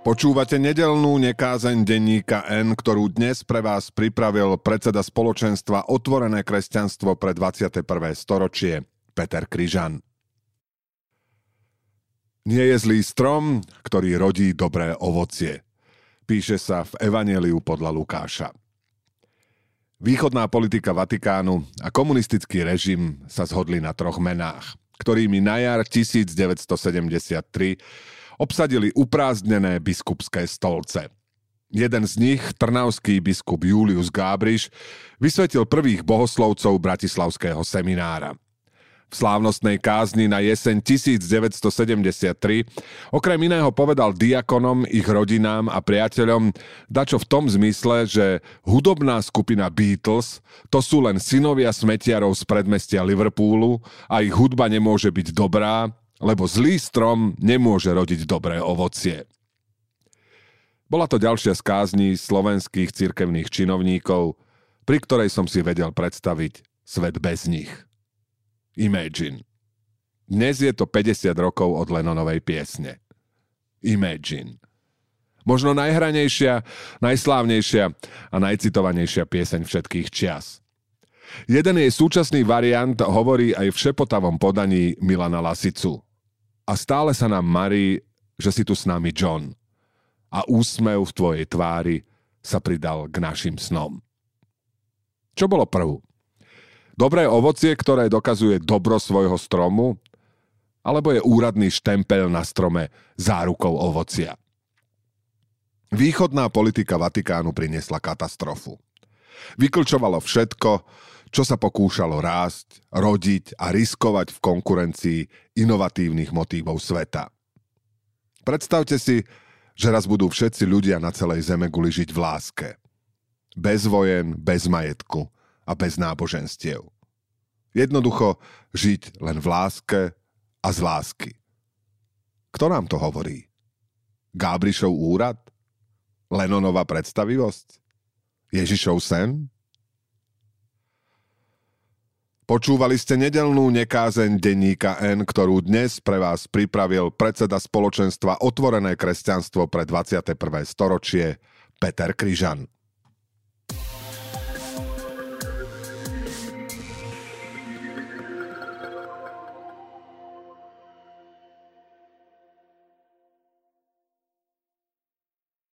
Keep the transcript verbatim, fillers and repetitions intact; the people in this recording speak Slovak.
Počúvate nedeľnú nekázeň denníka N, ktorú dnes pre vás pripravil predseda spoločenstva Otvorené kresťanstvo pre dvadsiate prvé storočie, Peter Križan. Nie je zlý strom, ktorý rodí dobré ovocie. Píše sa v Evanjeliu podľa Lukáša. Východná politika Vatikánu a komunistický režim sa zhodli na troch menách, ktorými na jar tisícdeväťstosedemdesiattri obsadili uprázdnené biskupské stolce. Jeden z nich, trnavský biskup Julius Gábriš, vysvetil prvých bohoslovcov bratislavského seminára. V slávnostnej kázni na jeseň tisícdeväťstosedemdesiattri okrem iného povedal diakonom, ich rodinám a priateľom dačo v tom zmysle, že hudobná skupina Beatles to sú len synovia smetiarov z predmestia Liverpoolu a ich hudba nemôže byť dobrá, lebo zlý strom nemôže rodiť dobré ovocie. Bola to ďalšia z kázní slovenských cirkevných činovníkov, pri ktorej som si vedel predstaviť svet bez nich. Imagine. Dnes je to päťdesiat rokov od Lennonovej piesne. Imagine. Možno najhranejšia, najslávnejšia a najcitovanejšia pieseň všetkých čias. Jeden jej súčasný variant hovorí aj v šepotavom podaní Milana Lasicu. A stále sa nám marí, že si tu s nami John. A úsmev v tvojej tvári sa pridal k našim snom. Čo bolo prv? Dobré ovocie, ktoré dokazuje dobro svojho stromu? Alebo je úradný štempel na strome zárukou ovocia? Východná politika Vatikánu priniesla katastrofu. Vyklčovalo všetko, čo sa pokúšalo rásť, rodiť a riskovať v konkurencii inovatívnych motívov sveta. Predstavte si, že raz budú všetci ľudia na celej zemeguli žiť v láske. Bez vojen, bez majetku a bez náboženstiev. Jednoducho žiť len v láske a z lásky. Kto nám to hovorí? Gábrišov úrad? Lennonova predstavivosť? Ježišov sen? Počúvali ste nedeľnú nekázeň denníka N, ktorú dnes pre vás pripravil predseda spoločenstva Otvorené kresťanstvo pre dvadsiate prvé storočie, Peter Križan.